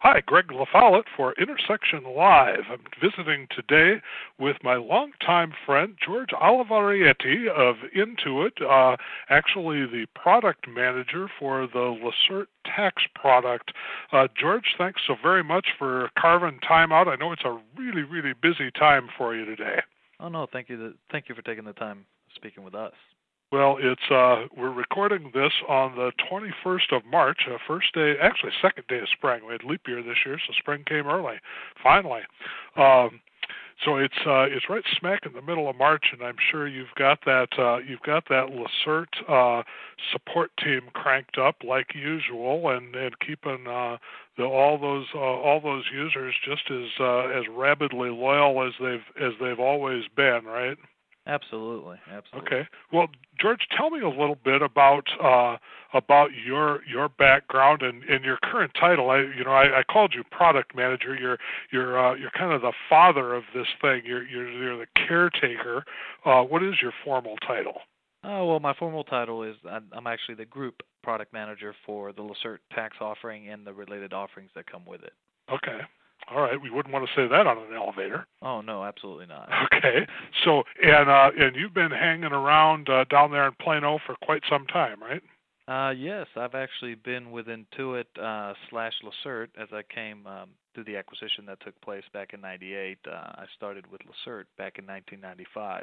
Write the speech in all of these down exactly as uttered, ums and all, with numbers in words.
Hi, Greg LaFollette for Intersection Live. I'm visiting today with my longtime friend, George Olivaretti of Intuit, uh, actually the product manager for the Lacerte tax product. Uh, George, thanks so very much for carving time out. I know it's a really, really busy time for you today. Oh, no, thank you. Thank you for taking the time speaking with us. Well, it's uh, we're recording this on the twenty-first of March, uh, first day, actually second day of spring. We had leap year this year, so spring came early, finally. Um, so it's uh, it's right smack in the middle of March, and I'm sure you've got that uh, you've got that Lacerte uh, support team cranked up like usual, and and keeping uh, the, all those uh, all those users just as uh, as rabidly loyal as they've as they've always been, right? Absolutely, absolutely. Okay. Well, George, tell me a little bit about uh, about your your background and, and your current title. I, you know, I, I called you product manager. You're you're uh, you're kind of the father of this thing. You're you're, you're the caretaker. Uh, what is your formal title? Oh, well, my formal title is I'm actually the group product manager for the Lacerte tax offering and the related offerings that come with it. Okay. All right, we wouldn't want to say that on an elevator. Oh no, absolutely not. Okay, so and uh, and you've been hanging around uh, down there in Plano for quite some time, right? Uh, yes, I've actually been with Intuit uh, slash Lacerte as I came um, through the acquisition that took place back in ninety-eight. Uh, I started with Lacerte back in nineteen ninety-five,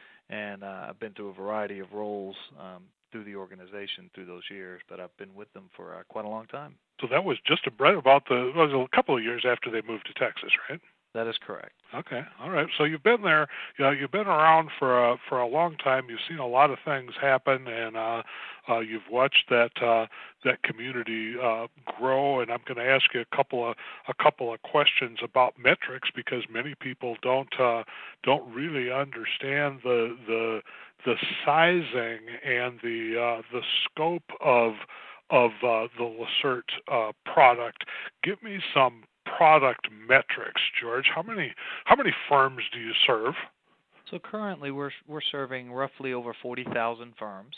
and uh, I've been through a variety of roles um, through the organization through those years, but I've been with them for uh, quite a long time. So that was just right about the well, it was a couple of years after they moved to Texas, right? That is correct. Okay, all right. So you've been there, you know, you've been around for a, for a long time. You've seen a lot of things happen, and uh, uh, you've watched that uh, that community uh, grow. And I'm going to ask you a couple of a couple of questions about metrics because many people don't uh, don't really understand the the the sizing and the uh, the scope of of uh, the Lacerte uh, product. Give me some product metrics, George. How many how many firms do you serve? So currently we're we're serving roughly over forty thousand firms,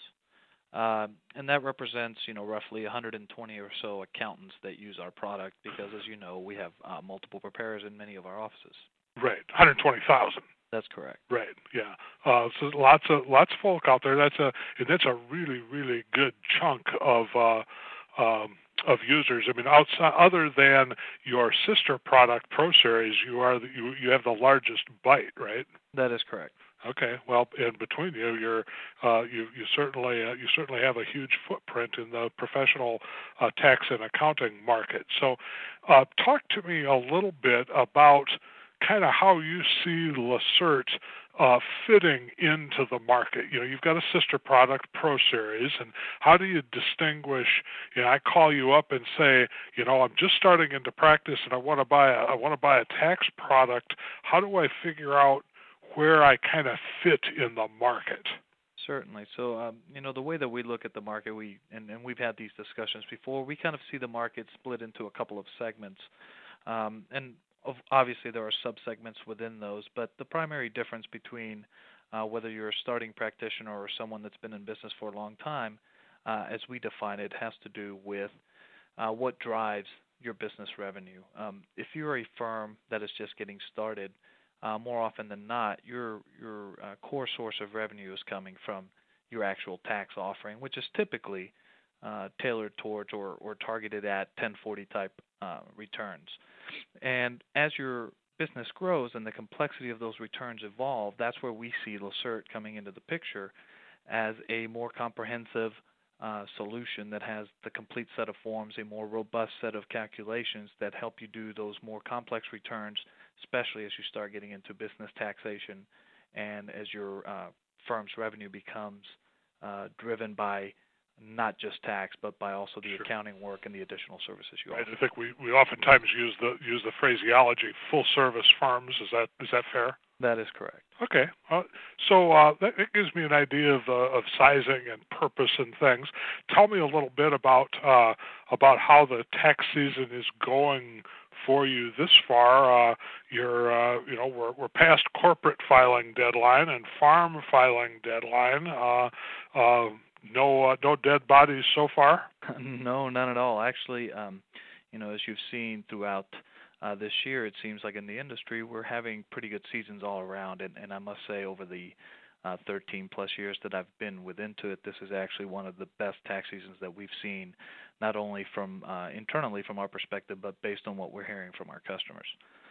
uh, and that represents you know roughly one hundred twenty or so accountants that use our product because, as you know, we have uh, multiple preparers in many of our offices. Right, one hundred twenty thousand. That's correct. Right. Yeah. Uh, so lots of lots of folk out there. That's a and that's a really really good chunk of uh, um, of users. I mean, outside other than your sister product, ProSeries, you are the, you you have the largest bite, right? That is correct. Okay. Well, in between you, you're uh, you you certainly uh, you certainly have a huge footprint in the professional uh, tax and accounting market. So, uh, talk to me a little bit about kind of how you see Lacerte uh, fitting into the market. You know, you've got a sister product, ProSeries, and how do you distinguish? You know, I call you up and say, you know, I'm just starting into practice and I want to buy a I want to buy a tax product. How do I figure out where I kind of fit in the market? Certainly. So, um, you know, the way that we look at the market, we and, and we've had these discussions before. We kind of see the market split into a couple of segments, um, and Of, obviously, there are subsegments within those, but the primary difference between uh, whether you're a starting practitioner or someone that's been in business for a long time, uh, as we define it, has to do with uh, what drives your business revenue. Um, if you're a firm that is just getting started, uh, more often than not, your your uh, core source of revenue is coming from your actual tax offering, which is typically uh, tailored towards or, or targeted at ten forty type uh, returns. And as your business grows and the complexity of those returns evolve, that's where we see Lacerte coming into the picture as a more comprehensive uh, solution that has the complete set of forms, a more robust set of calculations that help you do those more complex returns, especially as you start getting into business taxation and as your uh, firm's revenue becomes uh, driven by not just tax, but by also the Sure. accounting work and the additional services you right. offer. I think we, we oftentimes use the use the phraseology full service firms. Is that is that fair? That is correct. Okay. Uh, so uh, that it gives me an idea of uh, of sizing and purpose and things. Tell me a little bit about uh, about how the tax season is going for you this far. Uh, you're uh, you know we're we're past corporate filing deadline and farm filing deadline. Uh, uh, No, uh, no dead bodies so far. No, none at all. Actually, um, you know, as you've seen throughout uh, this year, it seems like in the industry we're having pretty good seasons all around. And, and I must say, over the uh, thirteen plus years that I've been with Intuit, this is actually one of the best tax seasons that we've seen, not only from uh, internally from our perspective, but based on what we're hearing from our customers.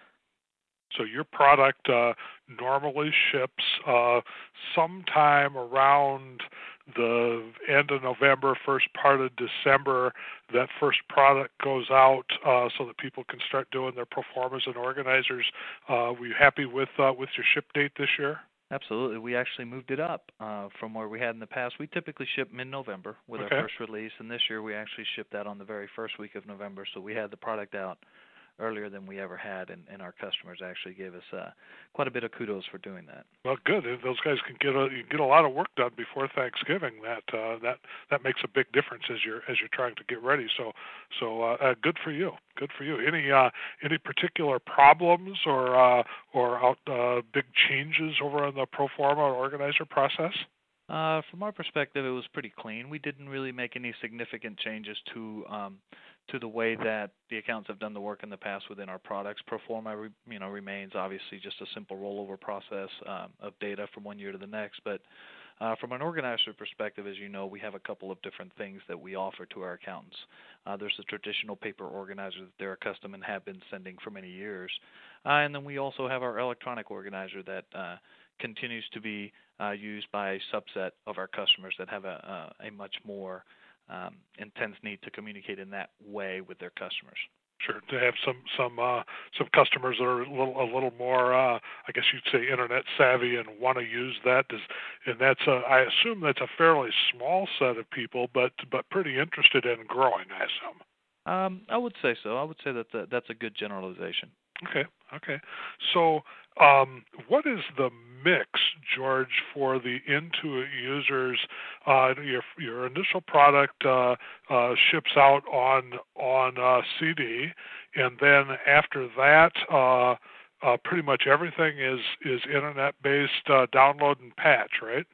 So your product uh, normally ships uh, sometime around the end of November, first part of December. That first product goes out uh, so that people can start doing their pro formas and organizers. Uh, were you happy with uh, with your ship date this year? Absolutely. We actually moved it up uh, from where we had in the past. We typically ship mid-November with okay. our first release, and this year we actually shipped that on the very first week of November. So we had the product out earlier than we ever had, and, and our customers actually gave us uh, quite a bit of kudos for doing that. Well, good. If those guys can get a you get a lot of work done before Thanksgiving. That uh, that that makes a big difference as you're as you're trying to get ready. So so uh, uh, good for you. Good for you. Any uh, any particular problems or uh, or out, uh, big changes over on the pro forma or organizer process? Uh, from our perspective, it was pretty clean. We didn't really make any significant changes to um, to the way that the accountants have done the work in the past within our products. Pro forma, re, you know, remains obviously just a simple rollover process um, of data from one year to the next. But uh, from an organizer perspective, as you know, we have a couple of different things that we offer to our accountants. Uh, there's the traditional paper organizer that they're accustomed and have been sending for many years, uh, and then we also have our electronic organizer that uh, continues to be uh, used by a subset of our customers that have a, a, a much more um, intense need to communicate in that way with their customers. Sure, to have some some uh, some customers that are a little a little more, uh, I guess you'd say, internet savvy and want to use that. Does, and that's a, I assume that's a fairly small set of people, but but pretty interested in growing, I assume. Um, I would say so. I would say that the, that's a good generalization. Okay, okay. So um, what is the mix, George, for the Intuit users? Uh, your your initial product uh, uh, ships out on on uh, C D, and then after that, uh, uh, pretty much everything is, is internet-based uh, download and patch, right?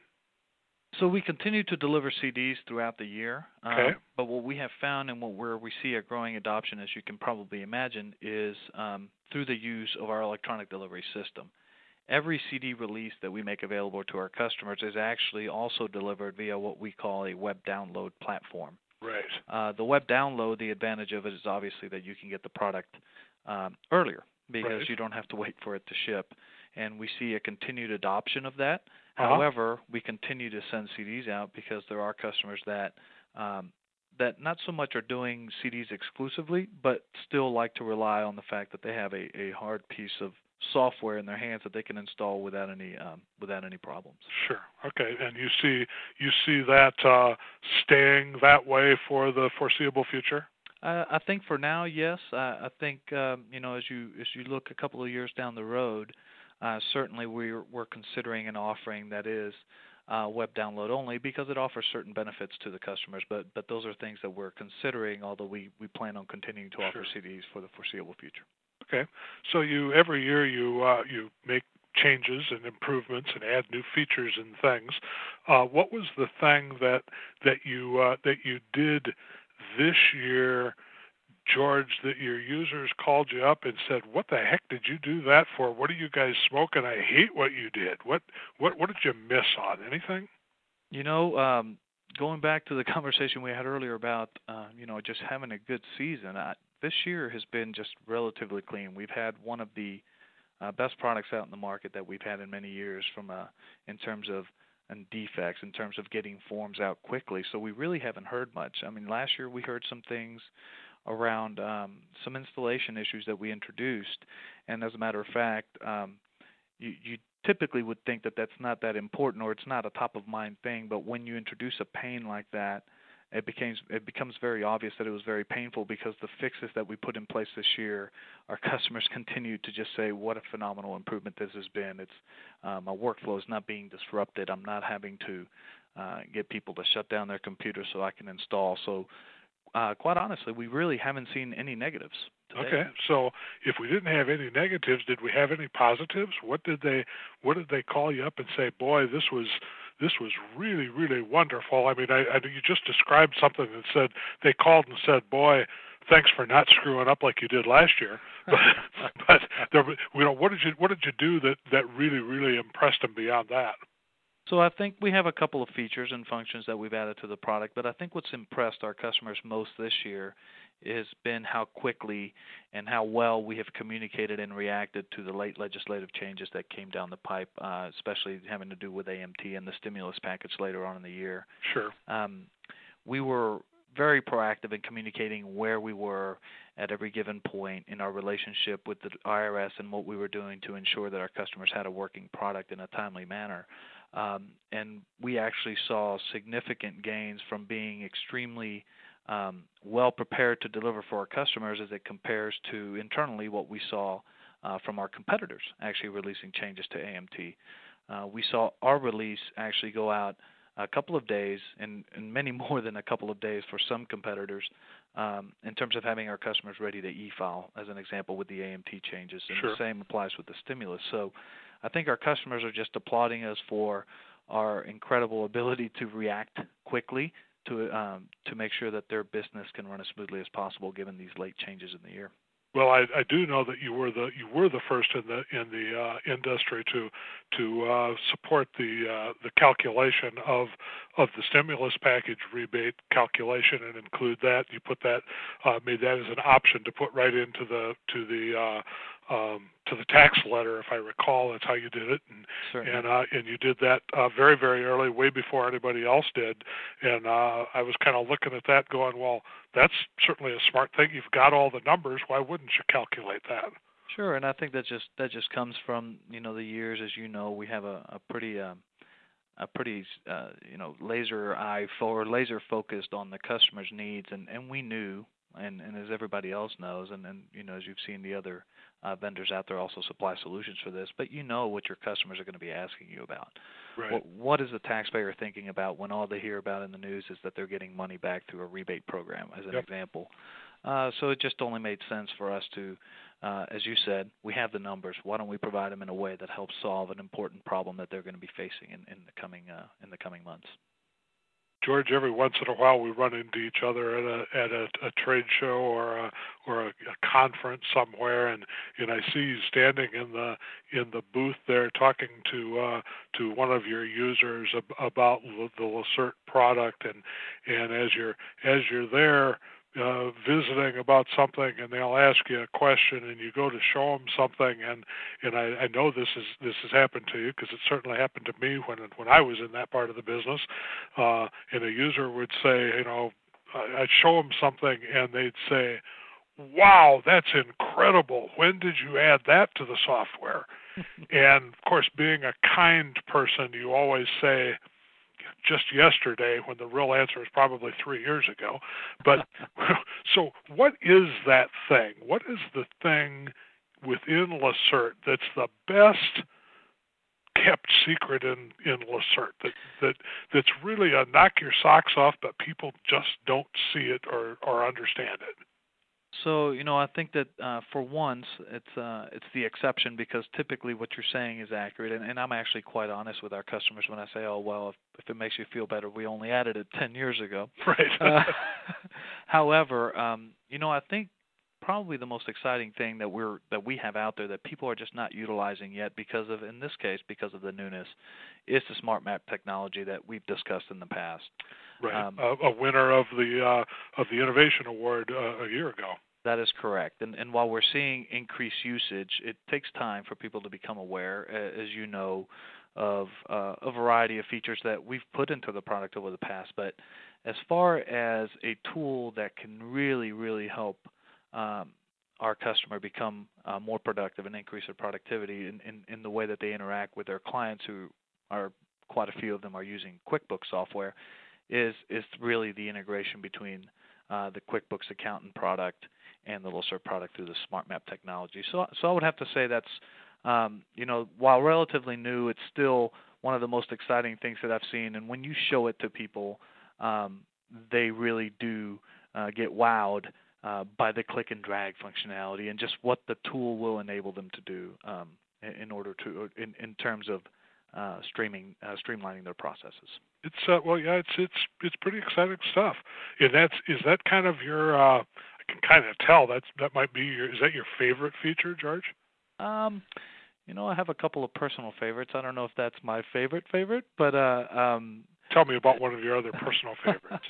So we continue to deliver C Ds throughout the year, okay. um, but what we have found and what where we see a growing adoption, as you can probably imagine, is um, through the use of our electronic delivery system. Every C D release that we make available to our customers is actually also delivered via what we call a web download platform. Right. Uh, the web download, the advantage of it is obviously that you can get the product um, earlier because right. you don't have to wait for it to ship, and we see a continued adoption of that. Uh-huh. However, we continue to send C Ds out because there are customers that um, that not so much are doing C Ds exclusively, but still like to rely on the fact that they have a, a hard piece of software in their hands that they can install without any um, without any problems. Sure. Okay. And you see you see that uh, staying that way for the foreseeable future? Uh, I think for now, yes. I, I think um, you know as you as you look a couple of years down the road. Uh, certainly, we're, we're considering an offering that is uh, web download only because it offers certain benefits to the customers. But but those are things that we're considering, although we, we plan on continuing to offer sure. C Ds for the foreseeable future. Okay, so you every year you uh, you make changes and improvements and add new features and things. Uh, what was the thing that that you uh, that you did this year, George, that your users called you up and said, "What the heck did you do that for? What are you guys smoking? I hate what you did." What what what did you miss on? Anything? You know, um, going back to the conversation we had earlier about uh, you know just having a good season, I, this year has been just relatively clean. We've had one of the uh, best products out in the market that we've had in many years, from a in terms of and defects, in terms of getting forms out quickly. So we really haven't heard much. I mean, last year we heard some things around um, some installation issues that we introduced, and as a matter of fact, um, you, you typically would think that that's not that important or it's not a top-of-mind thing, but when you introduce a pain like that, it becomes it becomes very obvious that it was very painful because the fixes that we put in place this year, our customers continue to just say, what a phenomenal improvement this has been. It's uh, my workflow is not being disrupted. I'm not having to uh, get people to shut down their computer so I can install. So Uh, quite honestly, we really haven't seen any negatives today. Okay, so if we didn't have any negatives, did we have any positives? What did they What did they call you up and say? Boy, this was this was really really wonderful. I mean, I, I you just described something that said they called and said, "Boy, thanks for not screwing up like you did last year. But, but there, you know, what did you what did you do that that really really impressed them beyond that? So I think we have a couple of features and functions that we've added to the product, but I think what's impressed our customers most this year has been how quickly and how well we have communicated and reacted to the late legislative changes that came down the pipe, uh, especially having to do with A M T and the stimulus package later on in the year. Sure. Um, we were very proactive in communicating where we were at every given point in our relationship with the I R S and what we were doing to ensure that our customers had a working product in a timely manner. Um, and we actually saw significant gains from being extremely um, well prepared to deliver for our customers as it compares to internally what we saw uh, from our competitors actually releasing changes to A M T. Uh, we saw our release actually go out a couple of days, and, and many more than a couple of days for some competitors, um, in terms of having our customers ready to e-file, as an example, with the A M T changes. And sure. the same applies with the stimulus. So I think our customers are just applauding us for our incredible ability to react quickly to um, to make sure that their business can run as smoothly as possible given these late changes in the year. Well, I, I do know that you were the you were the first in the in the uh, industry to to uh, support the uh, the calculation of of the stimulus package rebate calculation and include that. You put that uh, made that as an option to put right into the to the uh, um, to the tax letter, if I recall. That's how you did it, and Certainly. and uh, and you did that uh, very very early, way before anybody else did. And uh, I was kind of looking at that, going, well, that's certainly a smart thing. You've got all the numbers. Why wouldn't you calculate that? Sure, and I think that just that just comes from you know the years, as you know, we have a, a pretty um, a pretty uh, you know laser eye for laser focused on the customer's needs, and, and we knew, and, and as everybody else knows, and, and you know as you've seen the other uh, vendors out there also supply solutions for this, but you know what your customers are going to be asking you about. Right. What, what is the taxpayer thinking about when all they hear about in the news is that they're getting money back through a rebate program, as an Yep. example? Uh, so it just only made sense for us to, uh, as you said, we have the numbers. Why don't we provide them in a way that helps solve an important problem that they're going to be facing in, in the coming uh, in the coming months? George, every once in a while we run into each other at a at a, a trade show or a, or a, a conference somewhere, and, and I see you standing in the in the booth there talking to uh, to one of your users ab- about the Lacerte product, and and as you're as you're there uh, visiting about something, and they'll ask you a question, and you go to show them something, and and I, I know this is this has happened to you because it certainly happened to me when when I was in that part of the business. Uh, and a user would say, you know, I'd show them something, and they'd say, "Wow, that's incredible! When did you add that to the software?" And of course, being a kind person, you always say, just yesterday, when the real answer is probably three years ago. But so what is that thing? What is the thing within Lacerte that's the best kept secret in, in Lacerte that, that that's really a knock your socks off, but people just don't see it or, or understand it? So you know, I think that uh, for once, it's uh, it's the exception, because typically what you're saying is accurate, and, and I'm actually quite honest with our customers when I say, "Oh well, if, if it makes you feel better, we only added it ten years ago." Right. uh, however, um, you know, I think probably the most exciting thing that we're that we have out there that people are just not utilizing yet because of, in this case, because of the newness, is the SmartMap technology that we've discussed in the past. Right, Um, a, a winner of the uh, of the Innovation Award uh, a year ago. That is correct. And, and while we're seeing increased usage, it takes time for people to become aware, as you know, of uh, a variety of features that we've put into the product over the past. But as far as a tool that can really, really help um, our customer become uh, more productive and increase their productivity in, in, in the way that they interact with their clients, who are quite a few of them are using QuickBooks software, is is really the integration between uh, the QuickBooks Accountant product and the Lacerte product through the SmartMap technology. So, so I would have to say that's, um, you know, while relatively new, it's still one of the most exciting things that I've seen. And when you show it to people, um, they really do uh, get wowed uh, by the click and drag functionality and just what the tool will enable them to do um, in, in order to, in, in terms of uh, streaming, uh, streamlining their processes. It's uh, well, yeah, it's it's it's pretty exciting stuff. And that's is that kind of your uh, I can kind of tell that's that might be your. Is that your favorite feature, George? Um, you know, I have a couple of personal favorites. I don't know if that's my favorite favorite, but uh, um, tell me about one of your other personal favorites.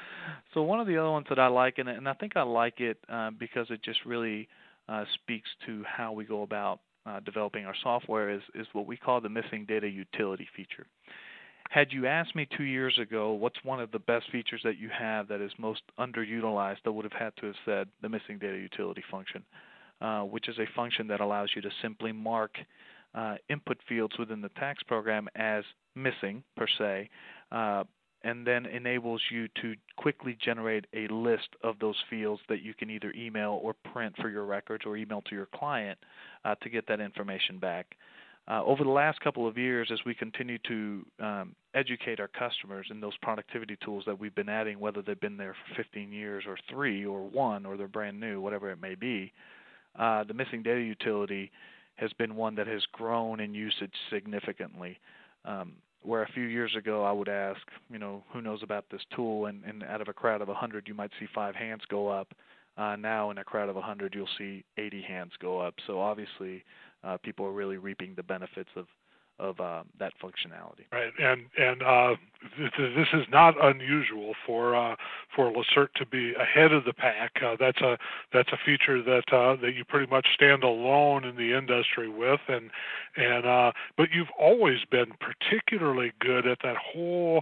So one of the other ones that I like, and, and I think I like it uh, because it just really uh, speaks to how we go about uh, developing our software, is, is what we call the missing data utility feature. Had you asked me two years ago what's one of the best features that you have that is most underutilized, I would have had to have said the missing data utility function, uh, which is a function that allows you to simply mark uh, input fields within the tax program as missing, per se, uh, and then enables you to quickly generate a list of those fields that you can either email or print for your records or email to your client uh, to get that information back. Uh, over the last couple of years, as we continue to um, educate our customers in those productivity tools that we've been adding, whether they've been there for fifteen years or three or one or they're brand new, whatever it may be, uh, the missing data utility has been one that has grown in usage significantly. Um, where a few years ago I would ask, you know, who knows about this tool, and, and out of a crowd of one hundred you might see five hands go up. Uh, now in a crowd of one hundred you'll see eighty hands go up. So obviously uh, people are really reaping the benefits of of uh, that functionality. Right, and and uh, this is not unusual for uh, for Lacerte to be ahead of the pack. Uh, that's a that's a feature that uh, that you pretty much stand alone in the industry with, and and uh, but you've always been particularly good at that whole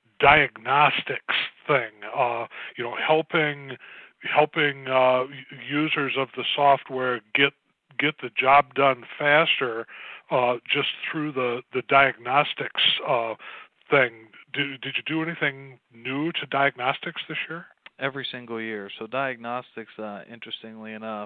diagnostics thing. Uh, you know, helping helping uh, users of the software get get the job done faster. Uh, just through the, the diagnostics uh, thing. Did, did you do anything new to diagnostics this year? Every single year. So diagnostics, uh, interestingly enough,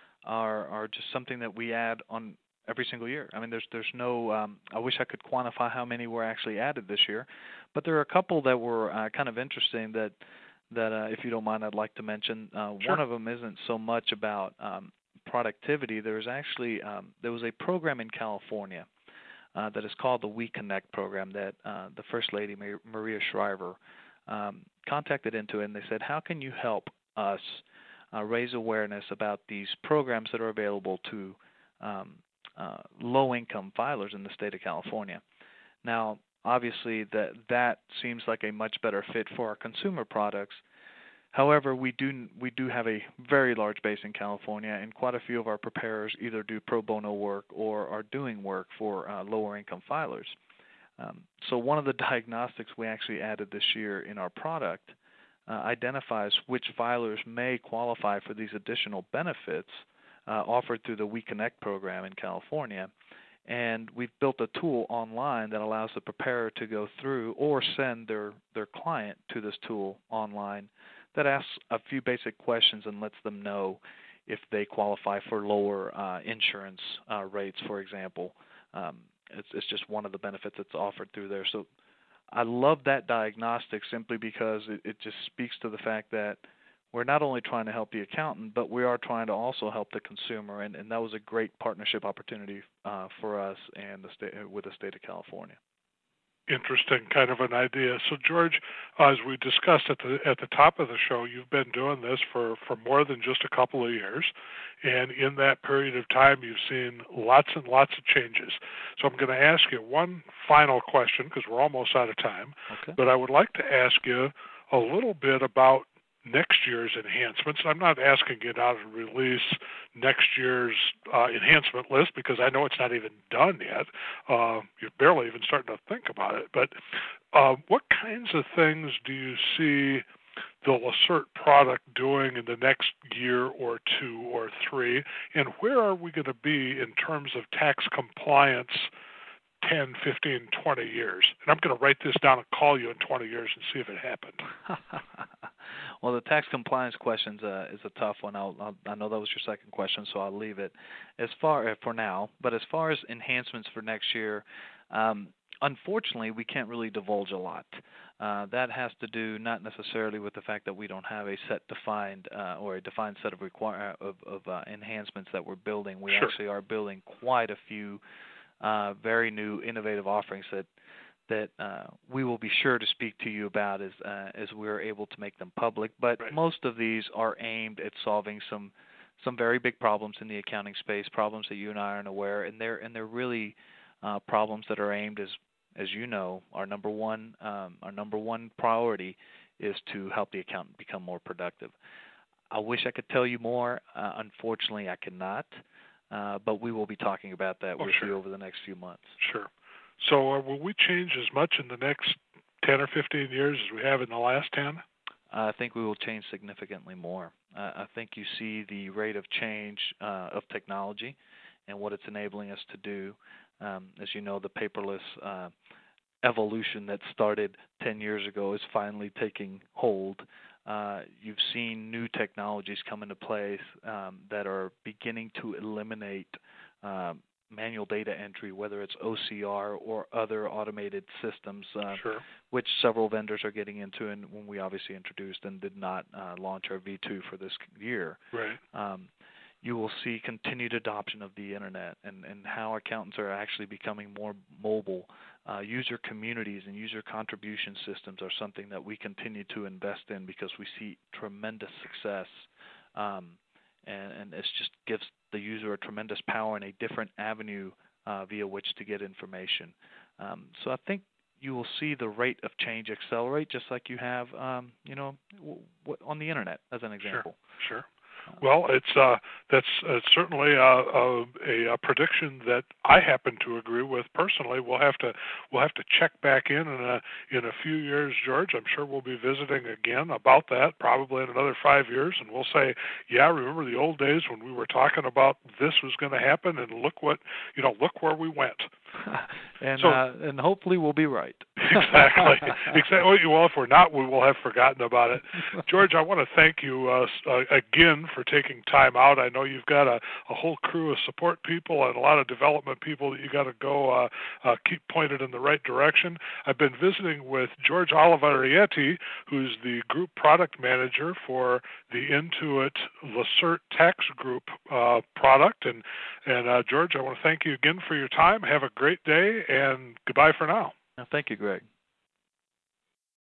are are just something that we add on every single year. I mean, there's there's no. Um, I wish I could quantify how many were actually added this year, but there are a couple that were uh, kind of interesting that that uh, if you don't mind, I'd like to mention. Uh, sure. One of them isn't so much about um, productivity. There's actually um, there was a program in California uh, that is called the We Connect program that uh, the First Lady Maria Shriver um, contacted into it, and they said, how can you help us uh, raise awareness about these programs that are available to um, uh, low-income filers in the state of California? Now, obviously, that that seems like a much better fit for our consumer products. However, we do we do have a very large base in California, and quite a few of our preparers either do pro bono work or are doing work for uh, lower-income filers. Um, so one of the diagnostics we actually added this year in our product uh, identifies which filers may qualify for these additional benefits uh, offered through the We Connect program in California. And we've built a tool online that allows the preparer to go through or send their, their client to this tool online that asks a few basic questions and lets them know if they qualify for lower uh, insurance uh, rates, for example. Um, it's, it's just one of the benefits that's offered through there. So I love that diagnostic simply because it, it just speaks to the fact that we're not only trying to help the accountant, but we are trying to also help the consumer, and, and that was a great partnership opportunity uh, for us and the state, with the state of California. Interesting kind of an idea. So, George, uh, as we discussed at the at the top of the show, you've been doing this for, for more than just a couple of years, and in that period of time, you've seen lots and lots of changes. So I'm going to ask you one final question because we're almost out of time, okay. But I would like to ask you a little bit about next year's enhancements. I'm not asking you now to release next year's uh, enhancement list because I know it's not even done yet. Uh, you're barely even starting to think about it. But uh, what kinds of things do you see the Lacerte product doing in the next year or two or three? And where are we going to be in terms of tax compliance ten, fifteen, twenty years? And I'm going to write this down and call you in twenty years and see if it happened. Well, the tax compliance question uh, is a tough one. I'll, I'll, I know that was your second question, so I'll leave it as far for now. But as far as enhancements for next year, um, unfortunately, we can't really divulge a lot. Uh, that has to do not necessarily with the fact that we don't have a set defined uh, or a defined set of require of, of uh, enhancements that we're building. We Sure. actually are building quite a few uh, very new, innovative offerings that that uh, we will be sure to speak to you about as uh, as we're able to make them public. But Right. most of these are aimed at solving some some very big problems in the accounting space, problems that you and I aren't aware, and they're and they're really uh, problems that are aimed as as you know, our number one um, our number one priority is to help the accountant become more productive. I wish I could tell you more. Uh, unfortunately, I cannot. Uh, but we will be talking about that Oh, with sure. you over the next few months. Sure. So uh, will we change as much in the next ten or fifteen years as we have in the last ten? I think we will change significantly more. Uh, I think you see the rate of change uh, of technology and what it's enabling us to do. Um, as you know, the paperless uh, evolution that started ten years ago is finally taking hold. Uh, you've seen new technologies come into place um, that are beginning to eliminate um, manual data entry, whether it's O C R or other automated systems, uh, Sure. which several vendors are getting into, and when we obviously introduced and did not uh, launch our V two for this year. Right. Um, you will see continued adoption of the internet and, and how accountants are actually becoming more mobile. Uh, user communities and user contribution systems are something that we continue to invest in because we see tremendous success, um, and, and it just gives the user a tremendous power and a different avenue uh, via which to get information. Um, so I think you will see the rate of change accelerate, just like you have, um, you know, w- w- on the internet, as an example. Sure. Sure. Well, it's uh, that's uh, certainly a, a, a prediction that I happen to agree with personally. We'll have to we'll have to check back in in a in a few years, George. I'm sure we'll be visiting again about that, probably in another five years, and we'll say, yeah, remember the old days when we were talking about this was going to happen, and look what you know, look where we went. and so, uh, and hopefully we'll be right. Exactly. Exactly. Well, if we're not, we will have forgotten about it. George, I want to thank you uh, uh, again for taking time out. I know you've got a, a whole crew of support people and a lot of development people that you got to go uh, uh, keep pointed in the right direction. I've been visiting with George Olivarietti, who's the group product manager for the Intuit Lacerte Tax Group uh, product. And, and uh, George, I want to thank you again for your time. Have a great day, and goodbye for now. Thank you, Greg.